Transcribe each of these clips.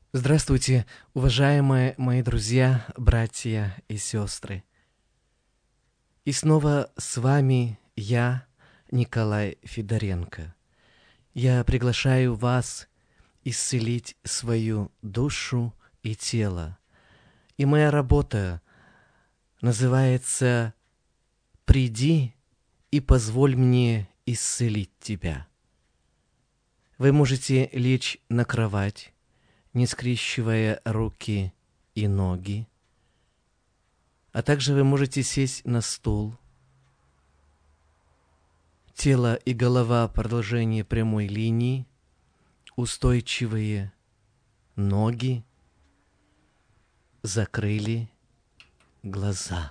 Здравствуйте, уважаемые мои друзья, братья и сестры. И снова с вами я, Николай Федоренко. Я приглашаю вас исцелить свою душу и тело. И моя работа называется «Приди и позволь мне исцелить тебя». Вы можете лечь на кровать, не скрещивая руки и ноги, а также вы можете сесть на стул. Тело и голова — продолжение прямой линии, устойчивые ноги, закрыли глаза.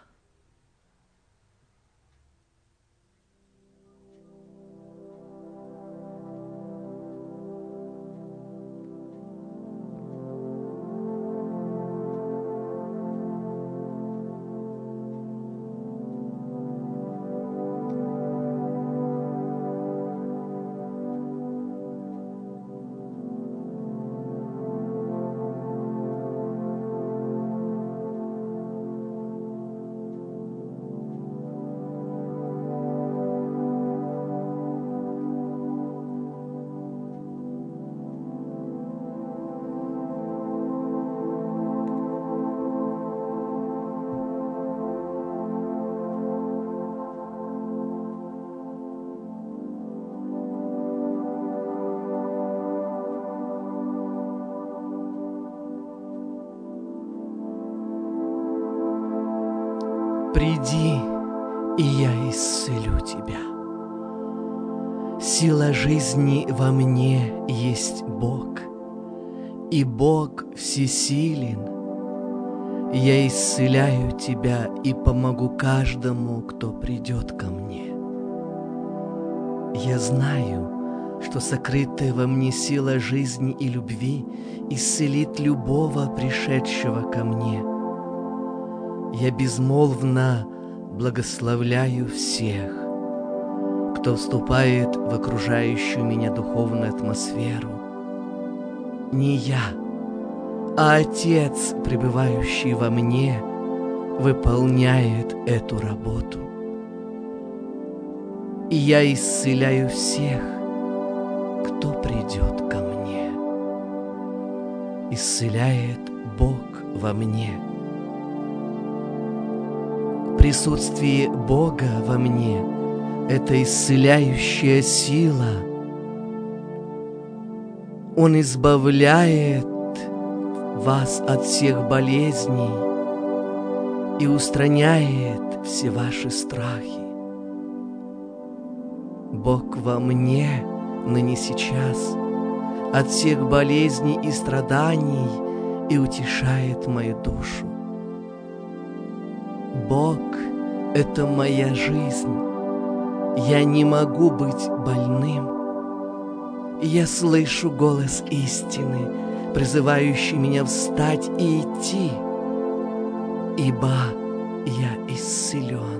Приди, и я исцелю тебя. Сила жизни во мне есть Бог, и Бог всесилен. Я исцеляю тебя и помогу каждому, кто придет ко мне. Я знаю, что сокрытая во мне сила жизни и любви исцелит любого пришедшего ко мне. Я безмолвно благословляю всех, кто вступает в окружающую меня духовную атмосферу. Не я, а Отец, пребывающий во мне, выполняет эту работу. И я исцеляю всех, кто придет ко мне. Исцеляет Бог во мне. Присутствие Бога во мне — это исцеляющая сила. Он избавляет вас от всех болезней и устраняет все ваши страхи. Бог во мне ныне сейчас от всех болезней и страданий и утешает мою душу. Бог — это моя жизнь. Я не могу быть больным. Я слышу голос истины, призывающий меня встать и идти, ибо я исцелен.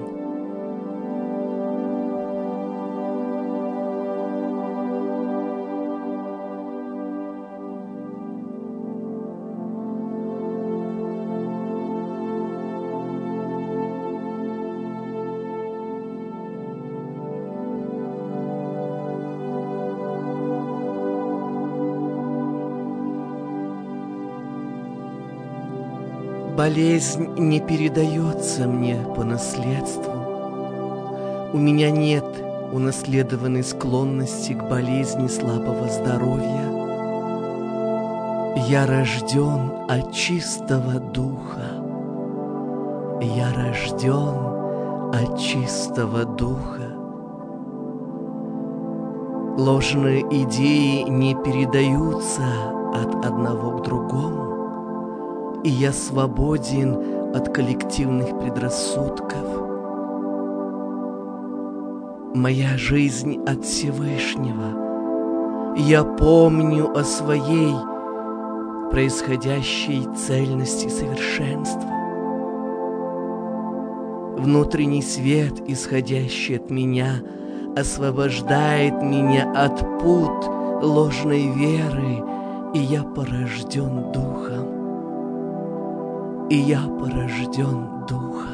Болезнь не передается мне по наследству. У меня нет унаследованной склонности к болезни слабого здоровья. Я рожден от чистого духа. Я рожден от чистого духа. Ложные идеи не передаются от одного к другому. И я свободен от коллективных предрассудков. Моя жизнь от Всевышнего. Я помню о своей происходящей цельности и совершенства. Внутренний свет, исходящий от меня, освобождает меня от пут ложной веры и я порожден Духом, и я порожден Духом.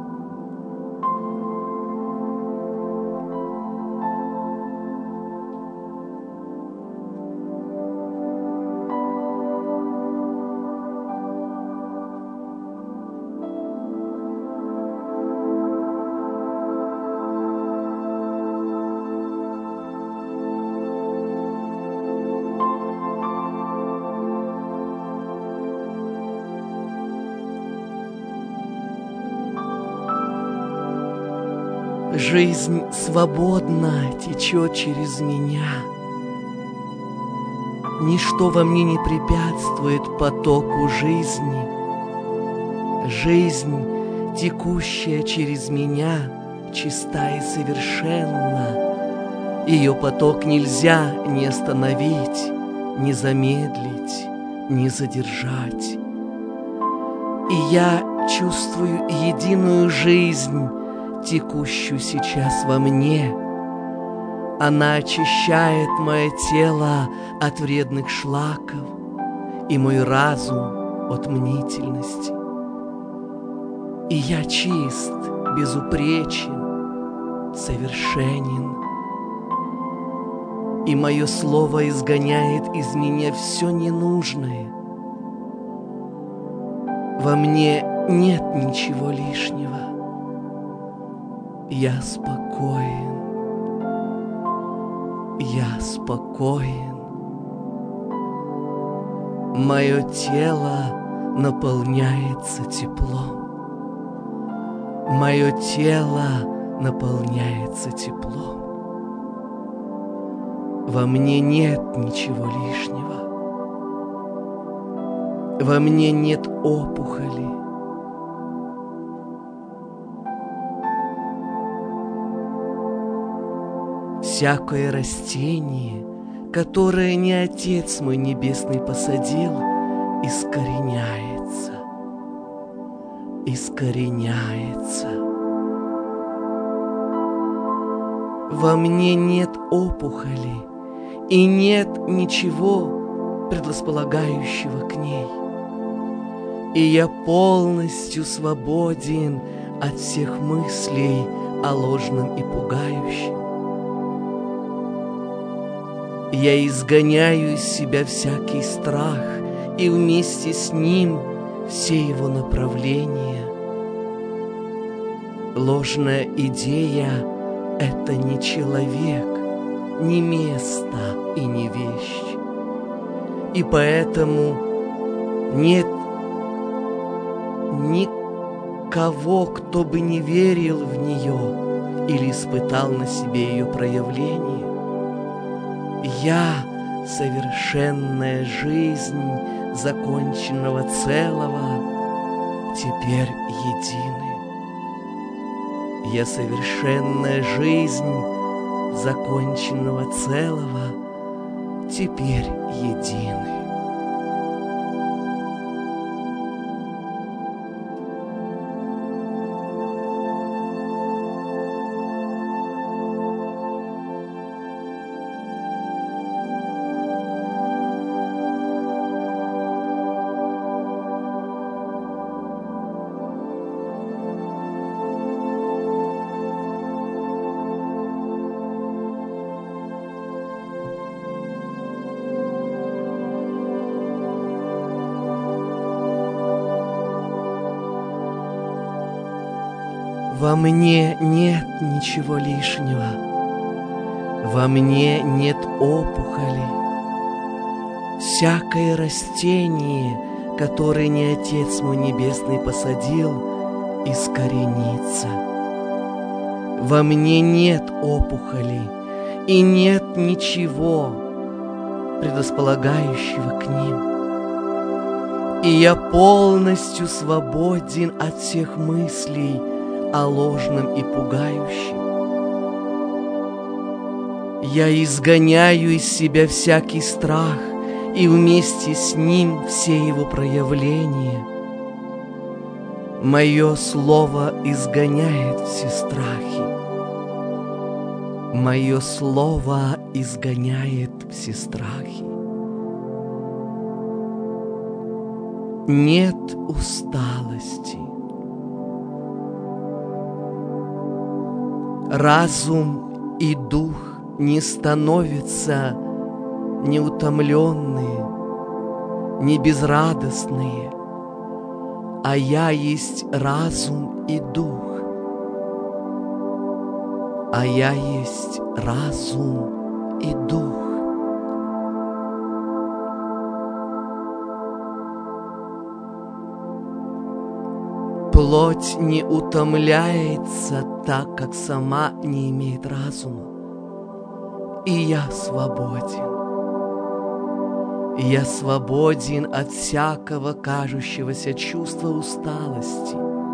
Жизнь свободно течет через меня. Ничто во мне не препятствует потоку жизни. Жизнь, текущая через меня, чиста и совершенна. Ее поток нельзя ни остановить, ни замедлить, ни задержать. И я чувствую единую жизнь, текущую сейчас во мне. Она очищает мое тело от вредных шлаков и мой разум от мнительности. И я чист, безупречен, совершенен. И мое слово изгоняет из меня все ненужное. Во мне нет ничего лишнего. Я спокоен, я спокоен. Мое тело наполняется теплом. Мое тело наполняется теплом. Во мне нет ничего лишнего. Во мне нет опухоли. Всякое растение, которое не Отец мой Небесный посадил, искореняется, искореняется. Во мне нет опухоли и нет ничего предрасполагающего к ней. И я полностью свободен от всех мыслей о ложном и пугающем. Я изгоняю из себя всякий страх и вместе с ним все его направления. Ложная идея — это не человек, не место и не вещь. И поэтому нет никого, кто бы не верил в нее или испытал на себе ее проявление. Я — совершенная жизнь законченного целого, теперь единый. Я — совершенная жизнь законченного целого, теперь единый. Во мне нет ничего лишнего, во мне нет опухоли. Всякое растение, которое не Отец мой Небесный посадил, искоренится. Во мне нет опухоли и нет ничего предрасполагающего к ним. И я полностью свободен от всех мыслей о ложном и пугающем. Я изгоняю из себя всякий страх и вместе с ним все его проявления. Мое слово изгоняет все страхи. Мое слово изгоняет все страхи. нет усталости. Разум и дух не становятся неутомленные, не безрадостные, а я есть разум и дух. А я есть разум и дух. Плоть не утомляется так, как сама не имеет разума. И я свободен. Я свободен от всякого кажущегося чувства усталости.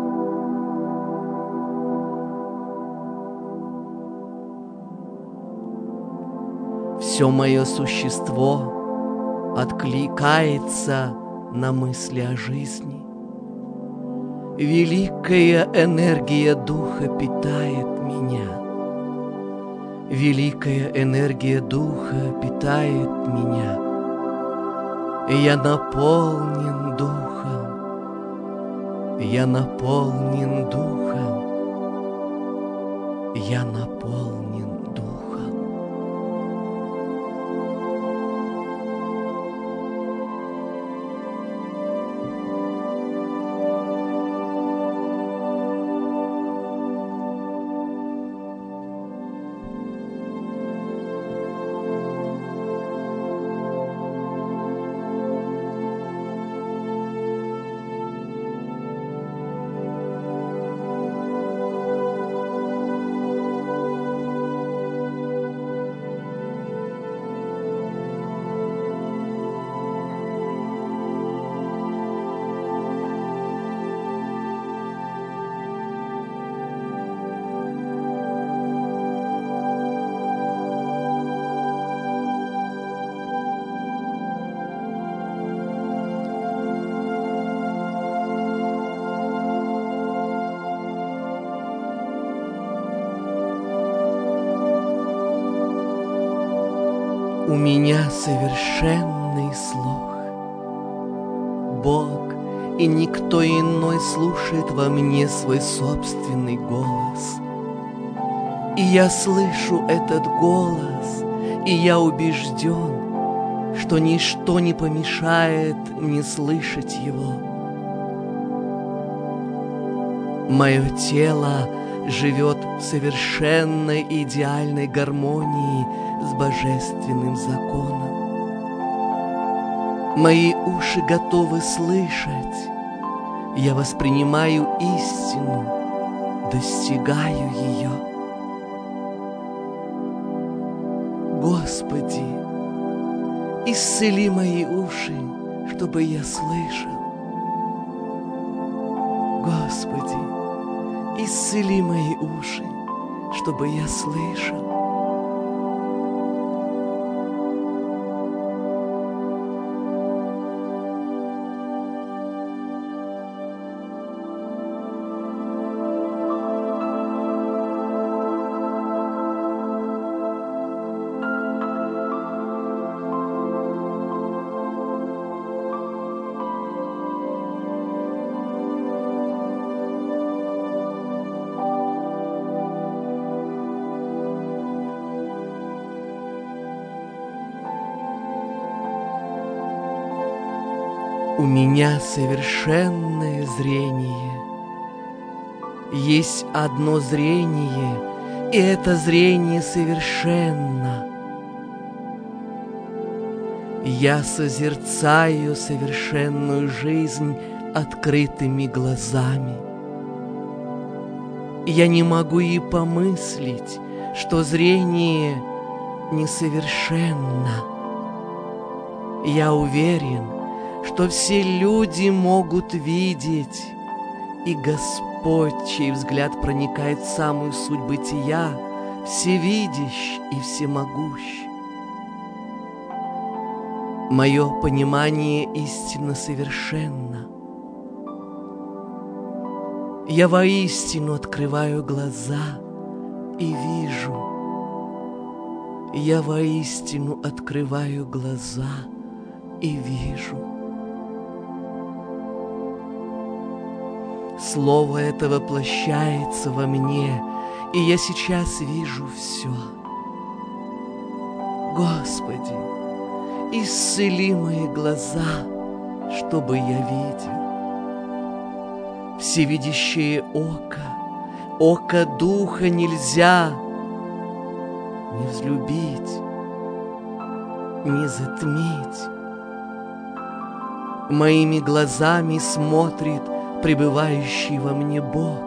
Все мое существо откликается на мысли о жизни. Великая энергия Духа питает меня. Великая энергия Духа питает меня. И я наполнен Духом. Я наполнен Духом. Я наполнен Духом. У меня совершенный слух. Бог и никто иной слушает во мне свой собственный голос. И я слышу этот голос, и я убежден, что ничто не помешает мне слышать его. Мое тело живет в совершенной идеальной гармонии с божественным законом. Мои уши готовы слышать. Я воспринимаю истину, достигаю ее. Господи, исцели мои уши, чтобы я слышал. Господи, исцели мои уши, чтобы я слышал. У меня совершенное зрение. Есть одно зрение, и это зрение совершенно. Я созерцаю совершенную жизнь открытыми глазами. Я не могу и помыслить, что зрение несовершенно. Я уверен, что все люди могут видеть, и Господь, чей взгляд проникает в самую суть бытия, всевидящ и всемогущ. Мое понимание истинно совершенно. Я воистину открываю глаза и вижу. Я воистину открываю глаза и вижу. Слово это воплощается во мне, и я сейчас вижу все. Господи, исцели мои глаза, чтобы я видел. Всевидящее око, око Духа нельзя не взлюбить, не затмить. Моими глазами смотрит пребывающий во мне Бог.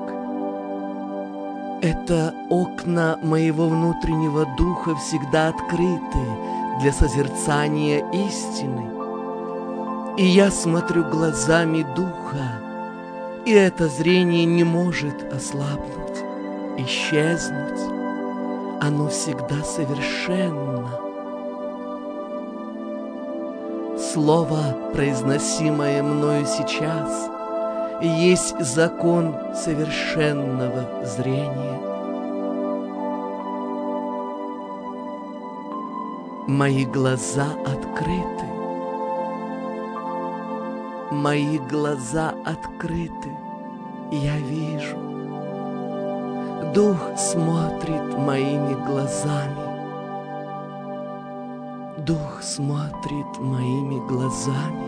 Это окна моего внутреннего духа всегда открыты для созерцания истины. И я смотрю глазами Духа, и это зрение не может ослабнуть, исчезнуть. Оно всегда совершенно. Слово, произносимое мною сейчас, есть закон совершенного зрения. Мои глаза открыты. Мои глаза открыты, я вижу. Дух смотрит моими глазами. Дух смотрит моими глазами.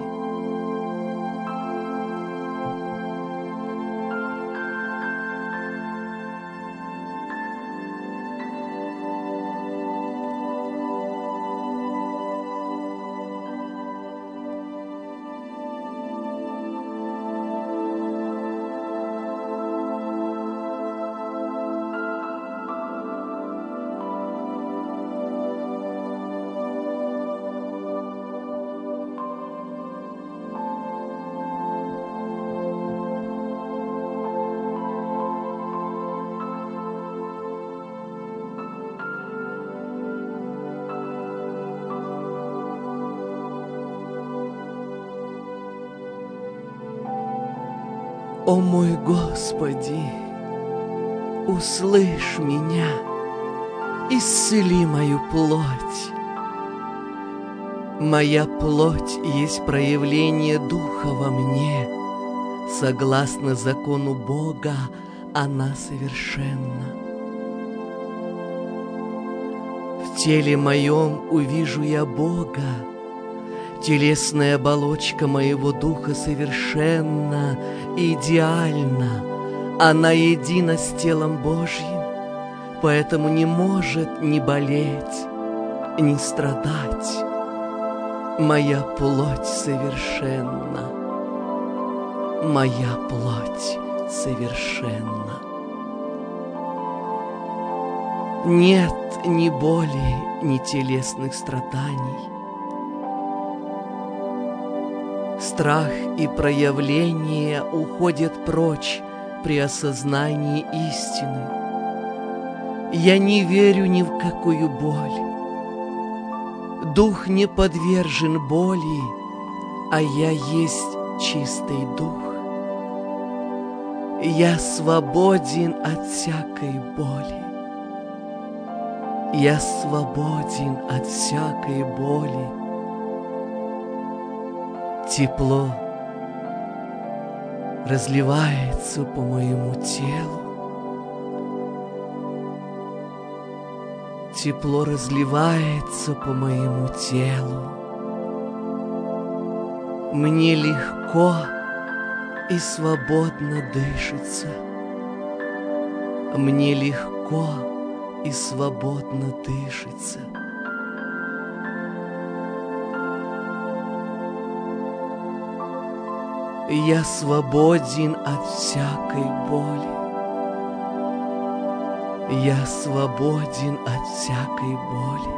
О мой Господи, услышь меня, исцели мою плоть. Моя плоть есть проявление Духа во мне. Согласно закону Бога, она совершенна. В теле моем увижу я Бога. Телесная оболочка моего духа совершенна и идеальна. Она едина с телом Божьим, поэтому не может ни болеть, ни страдать. Моя плоть совершенна. Моя плоть совершенна. Нет ни боли, ни телесных страданий. Страх и проявление уходят прочь при осознании истины. Я не верю ни в какую боль. Дух не подвержен боли, а я есть чистый дух. Я свободен от всякой боли. Я свободен от всякой боли. Тепло разливается по моему телу. Тепло разливается по моему телу. Мне легко и свободно дышится. Мне легко и свободно дышится. Я свободен от всякой боли. Я свободен от всякой боли.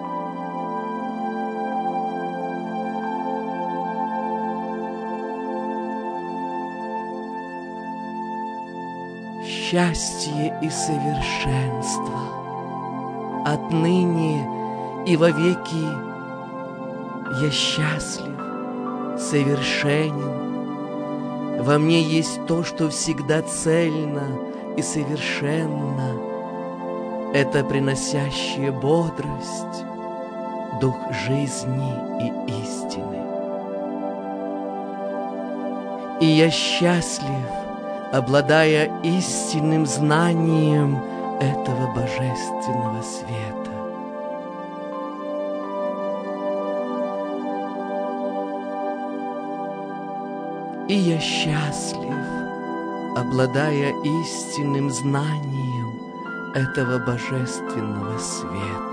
Счастье и совершенство отныне и вовеки. Я счастлив, совершенен. Во мне есть то, что всегда цельно и совершенно. Это приносящая бодрость, дух жизни и истины. И я счастлив обладая истинным знанием этого божественного света. И я счастлив, обладая истинным знанием этого божественного света.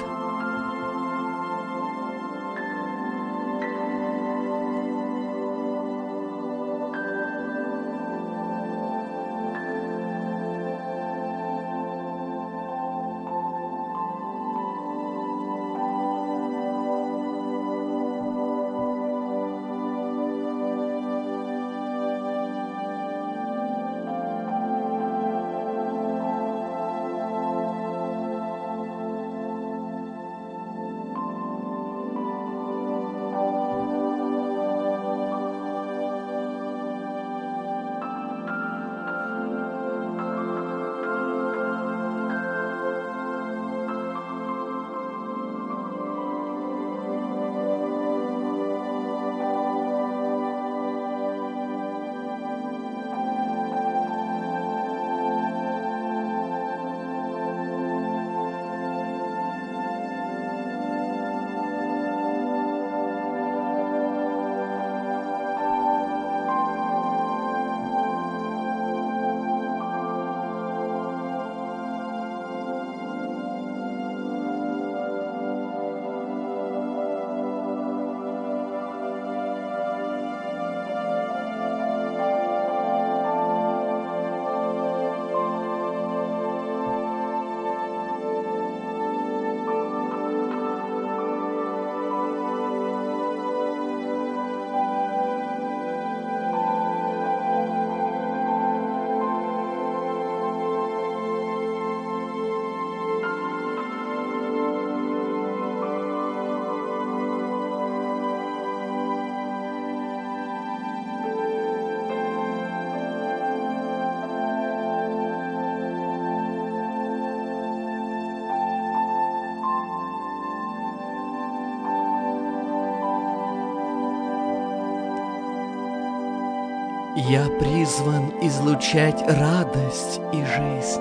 Я призван излучать радость и жизнь,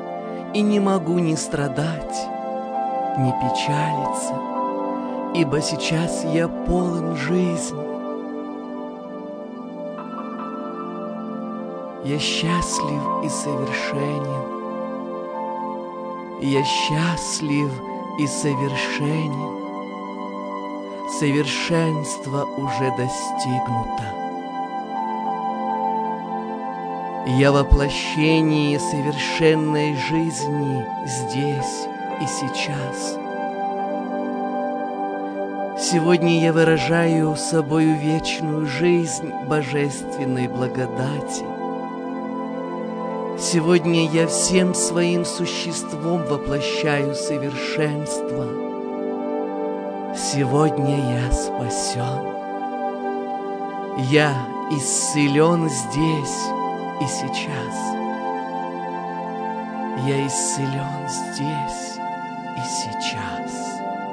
и не могу ни страдать, ни печалиться, ибо сейчас я полон жизни. Я счастлив и совершенен. Я счастлив и совершенен. Совершенство уже достигнуто. Я воплощение совершенной жизни здесь и сейчас. Сегодня я выражаю собою вечную жизнь божественной благодати. Сегодня я всем своим существом воплощаю совершенство. Сегодня я спасен. Я исцелен здесь и сейчас. Я исцелен здесь и сейчас.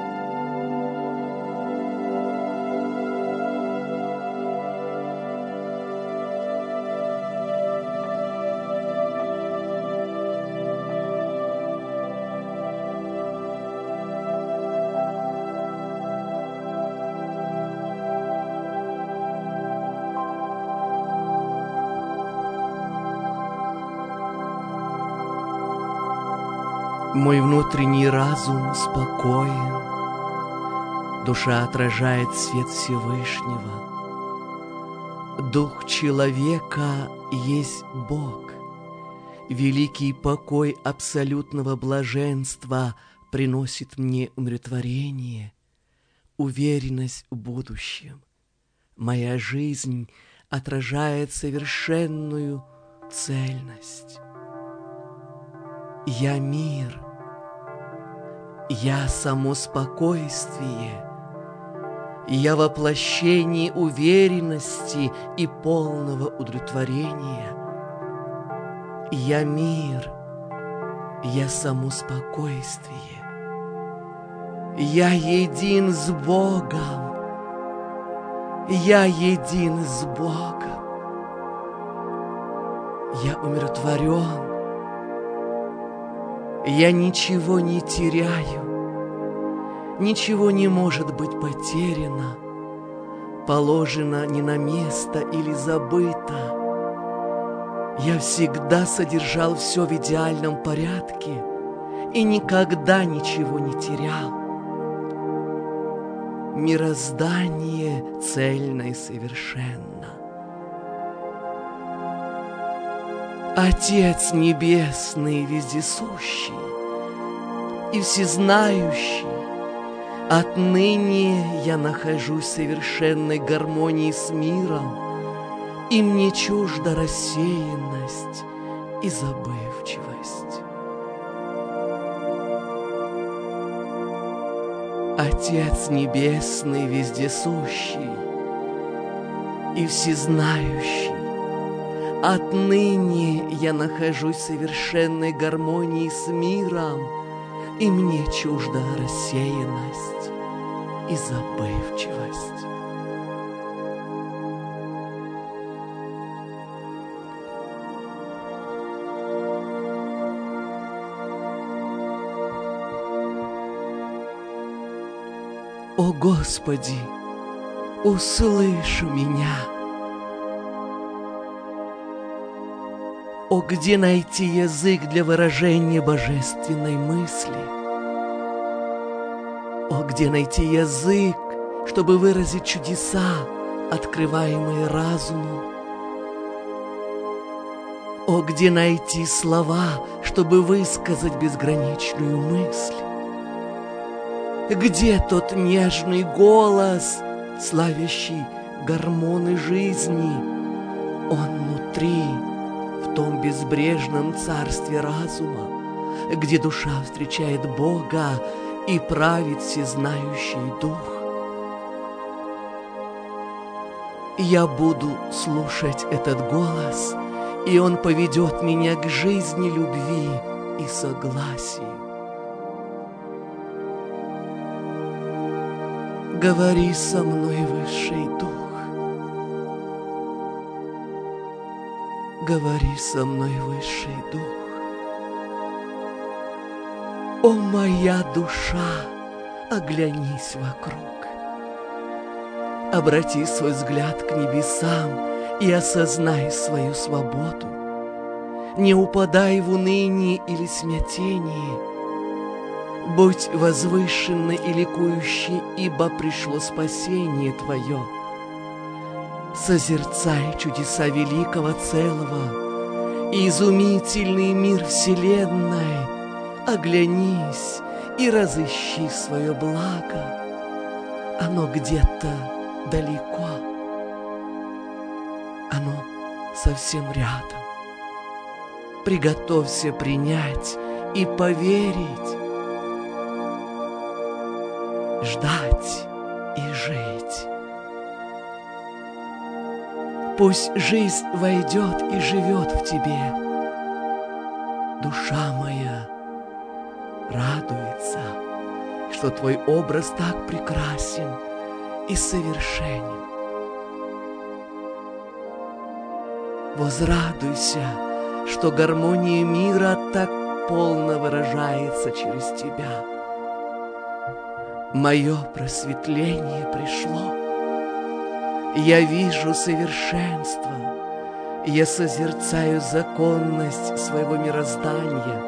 Мой внутренний разум спокоен, душа отражает свет Всевышнего. Дух человека есть Бог. Великий покой абсолютного блаженства приносит мне умиротворение, уверенность в будущем. Моя жизнь отражает совершенную цельность. Я мир, я само спокойствие, я воплощение уверенности и полного удовлетворения. Я мир, я само спокойствие, я един с Богом, я един с Богом. Я умиротворен. Я ничего не теряю, ничего не может быть потеряно, положено не на место или забыто. Я всегда содержал все в идеальном порядке и никогда ничего не терял. Мироздание цельно и совершенно. Отец Небесный, вездесущий и всезнающий, отныне я нахожусь в совершенной гармонии с миром, и мне чужда рассеянность и забывчивость. Отец Небесный, вездесущий и всезнающий, отныне я нахожусь в совершенной гармонии с миром, и мне чужда рассеянность и забывчивость. О Господи, услышь меня! О, где найти язык для выражения божественной мысли? О, где найти язык, чтобы выразить чудеса, открываемые разуму? О, где найти слова, чтобы высказать безграничную мысль? Где тот нежный голос, славящий гормоны жизни? Он внутри, в том безбрежном царстве разума, где душа встречает Бога и правит всезнающий Дух. Я буду слушать этот голос, и он поведет меня к жизни любви и согласию. Говори со мной, Высший Дух. Говори со мной, Высший Дух. О, моя душа, оглянись вокруг. Обрати свой взгляд к небесам и осознай свою свободу. Не упадай в уныние или смятение. Будь возвышенной и ликующей, ибо пришло спасение твое. Созерцай чудеса великого целого и изумительный мир вселенной. Оглянись и разыщи свое благо. Оно где-то далеко. Оно совсем рядом. Приготовься принять и поверить, ждать и жить. Пусть жизнь войдет и живет в тебе. Душа моя радуется, что твой образ так прекрасен и совершенен. Возрадуйся, что гармония мира так полно выражается через тебя. Мое просветление пришло. Я вижу совершенство. Я созерцаю законность своего мироздания.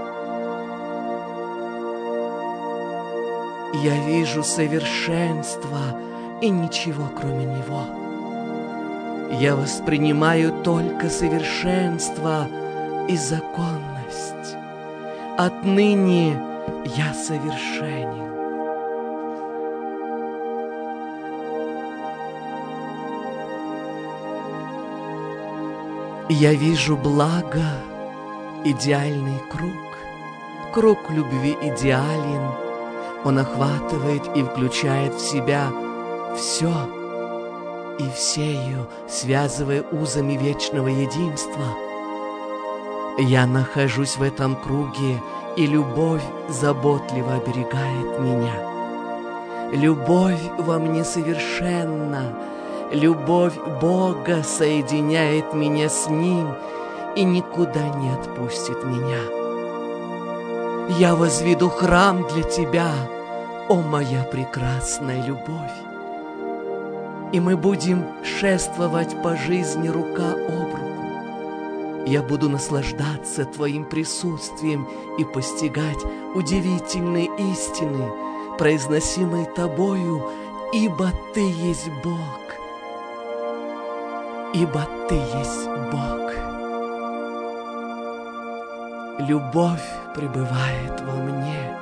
Я вижу совершенство и ничего кроме него. Я воспринимаю только совершенство и законность. Отныне я совершенен. Я вижу благо, идеальный круг. Круг любви идеален. Он охватывает и включает в себя все и всею, связывая узами вечного единства. Я нахожусь в этом круге, и любовь заботливо оберегает меня. Любовь во мне совершенна. Любовь Бога соединяет меня с Ним, и никуда не отпустит меня. Я возведу храм для Тебя, о моя прекрасная любовь, и мы будем шествовать по жизни рука об руку. Я буду наслаждаться Твоим присутствием и постигать удивительные истины, произносимые Тобою, ибо Ты есть Бог. Ибо Ты есть Бог. Любовь пребывает во мне.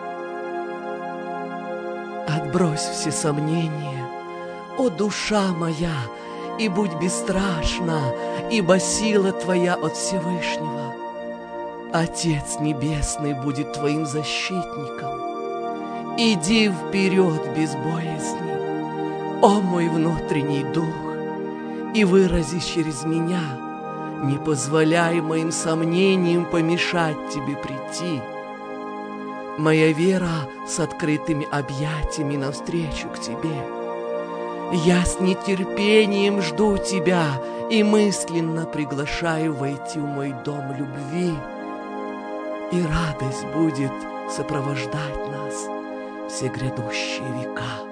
Отбрось все сомнения, о душа моя, и будь бесстрашна, ибо сила Твоя от Всевышнего. Отец Небесный будет Твоим защитником. Иди вперед без боязни, о мой внутренний дух, и вырази через меня, не позволяй моим сомнениям помешать Тебе прийти. Моя вера с открытыми объятиями навстречу к Тебе. Я с нетерпением жду Тебя и мысленно приглашаю войти в мой дом любви. И радость будет сопровождать нас все грядущие века.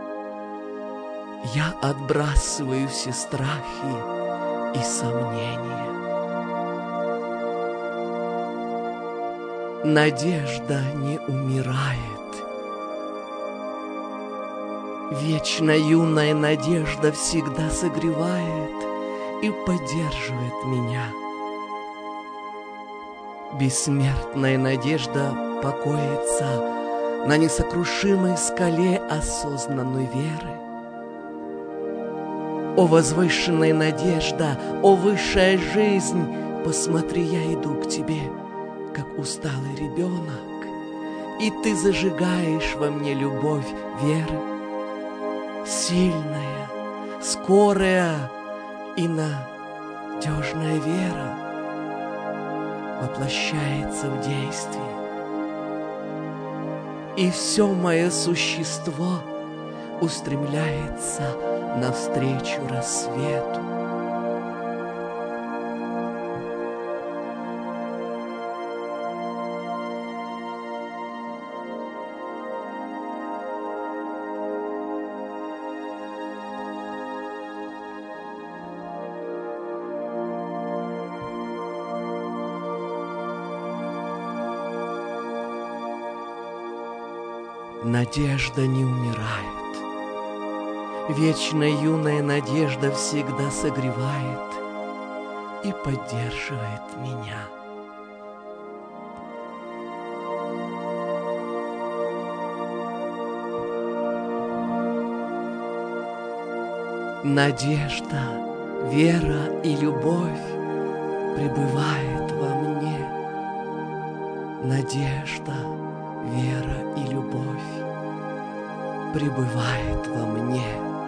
Я отбрасываю все страхи и сомнения. Надежда не умирает. Вечно юная надежда всегда согревает и поддерживает меня. Бессмертная надежда покоится на несокрушимой скале осознанной веры. О возвышенная надежда, о высшая жизнь, посмотри, я иду к Тебе, как усталый ребенок, и Ты зажигаешь во мне любовь веры, сильная, скорая и надежная вера воплощается в действии. И все мое существо устремляется навстречу рассвету. Надежда не умирает. Вечно юная надежда всегда согревает и поддерживает меня. Надежда, вера и любовь пребывает во мне. Надежда, вера и любовь пребывает во мне.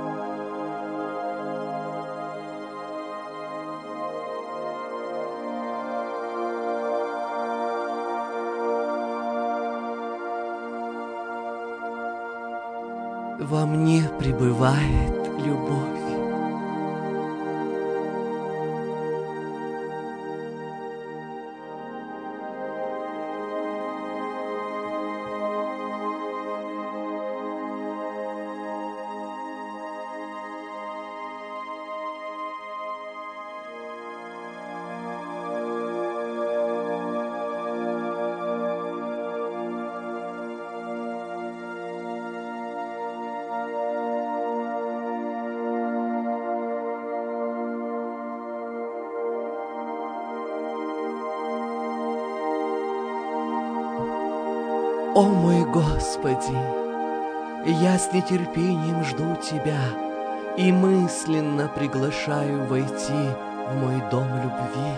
Во мне пребывает любовь. О мой Господи, я с нетерпением жду Тебя и мысленно приглашаю войти в мой дом любви.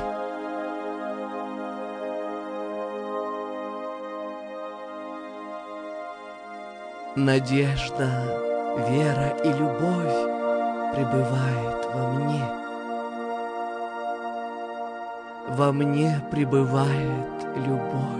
Надежда, вера и любовь пребывает во мне. Во мне пребывает любовь.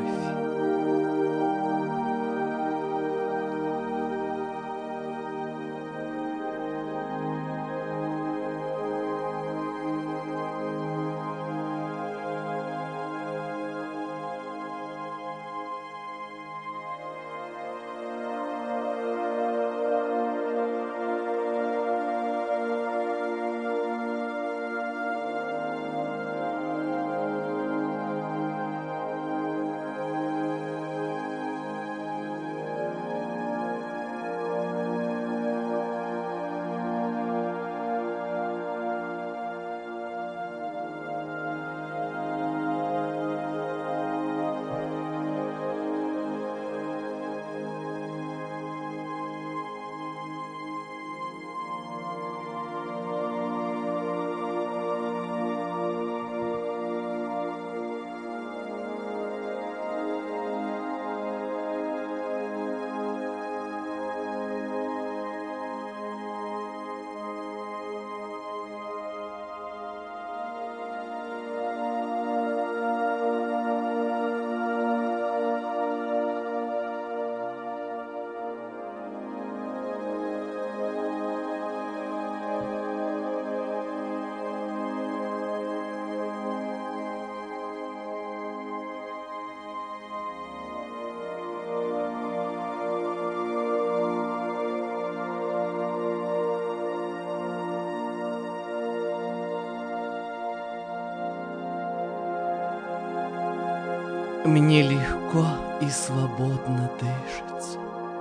Мне легко и свободно дышится.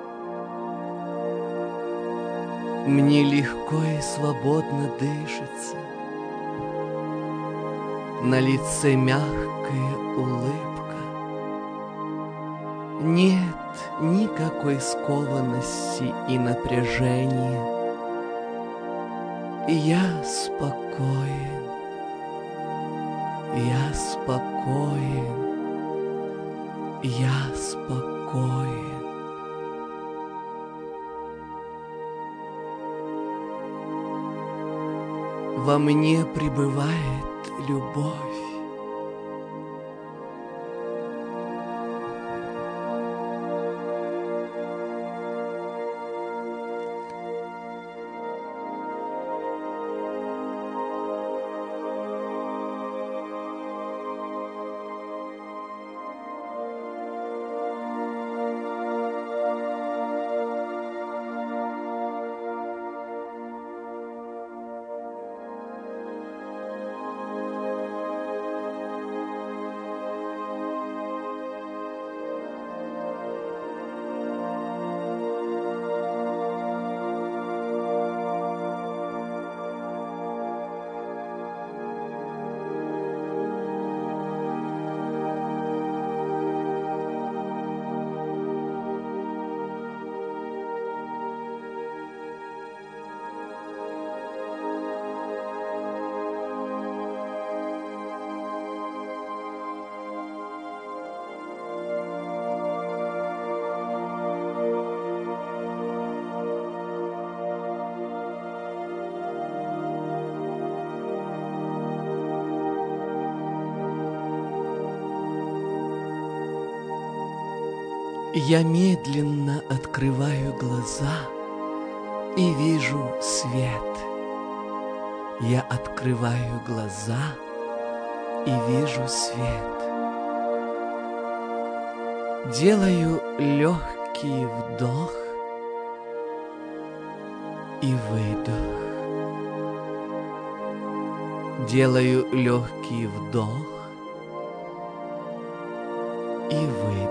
Мне легко и свободно дышится. На лице мягкая улыбка. Нет никакой скованности и напряжения. Я спокоен. Я спокоен. Я спокоен. Во мне пребывает любовь. Я медленно открываю глаза и вижу свет. Я открываю глаза и вижу свет. Делаю легкий вдох и выдох. Делаю легкий вдох и выдох.